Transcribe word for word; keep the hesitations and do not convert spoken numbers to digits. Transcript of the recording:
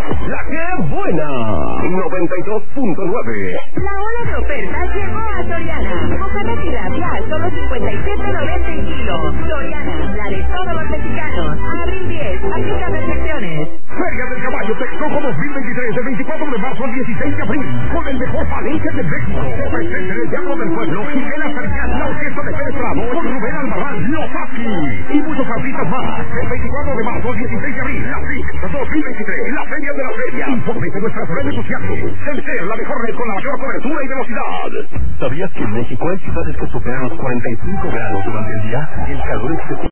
La que es buena. noventa y dos punto nueve. La ola de ofertas llegó a Soriana. Mojarra tilapia a solo cincuenta y siete noventa el kilo. Soriana, la de todos los mexicanos. Abril diez, aplica restricciones. Feria del Caballo Texcoco dos mil veintitrés, del veinticuatro de marzo al dieciséis de abril, con el mejor palenque de México. Se presenta en el Teatro del Pueblo, Miguel Azarcán, la orquesta de Pérez Prado, con Rubén Albarrán, Los Aki, y muchos artistas más. Del veinticuatro de marzo al dieciséis de abril, la F I C dos mil veintitrés, la Feria de la Feria. Infórmese en nuestras redes sociales. Celcer, la mejor red con la mayor cobertura y velocidad. ¿Sabías que en México hay ciudades que superan los cuarenta y cinco grados durante el día? El calor excesivo